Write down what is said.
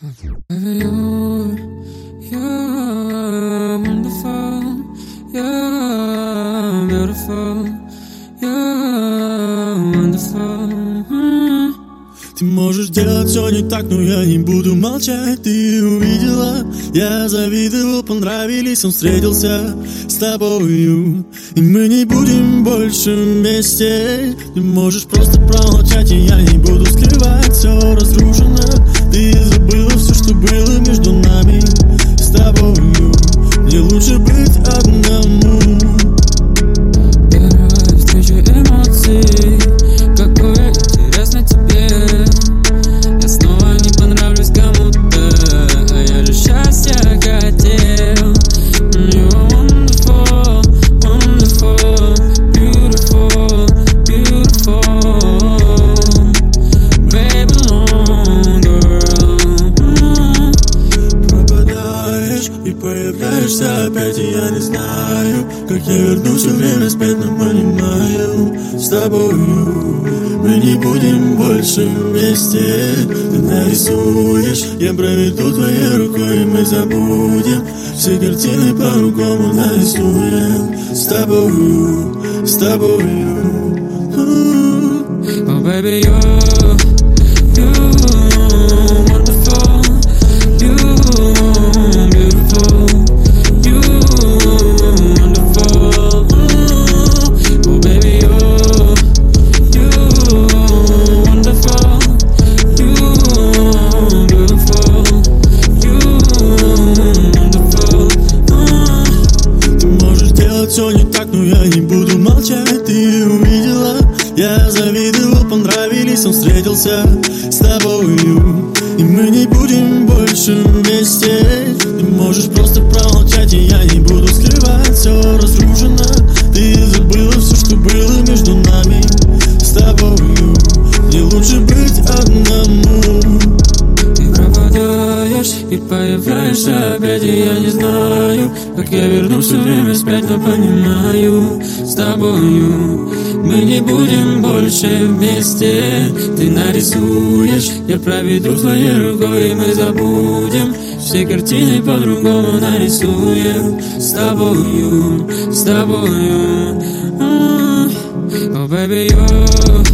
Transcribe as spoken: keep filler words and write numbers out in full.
Baby, you're, you're wonderful, you're beautiful, you're wonderful. Mm. Ты можешь делать все не так, но я не буду молчать. Ты увидела, я завидовал, понравились, он встретился с тобою. И мы не будем больше вместе. Ты можешь просто промолчать, и я не буду скрывать. Все разрушено, ты забыла все, что было между нами с тобою. Мне лучше быть одному. Первая встреча эмоций, какое интересно тебе. Я снова не понравлюсь кому-то, а я же счастья хотел. You are wonderful, wonderful, beautiful, beautiful. Baby, long girl. Mm. Пропадаешь и появляешься опять, и я не знаю, как я верну все время спять, но понимаю, с тобою мы не будем больше вместе. Ты нарисуешь, я проведу твоей рукой, и мы забудем все картины, по-другому нарисуем. С тобою, с тобою. Oh baby, you're, you're wonderful, you're beautiful, you're wonderful. Oh baby, you're, you're wonderful, you're beautiful, you're wonderful. Ты можешь делать все не так, но я не буду молчать. Ты увидела, я завидовал, понравились, он встретился с тобою. И мы не будем больше вместе. Ты можешь просто промолчать, и я не буду скрывать. Все разрушено, ты забыла все, что было между нами с тобою. Мне лучше быть одному. Ты пропадаешь и появляешься опять, и я не знаю, как я верну все время спять, но понимаю, с тобою мы не будем больше вместе. Ты нарисуешь, я проведу твоей рукой, и мы забудем все картины, по-другому нарисуем. С тобою, с тобою. Mm. Oh baby, you're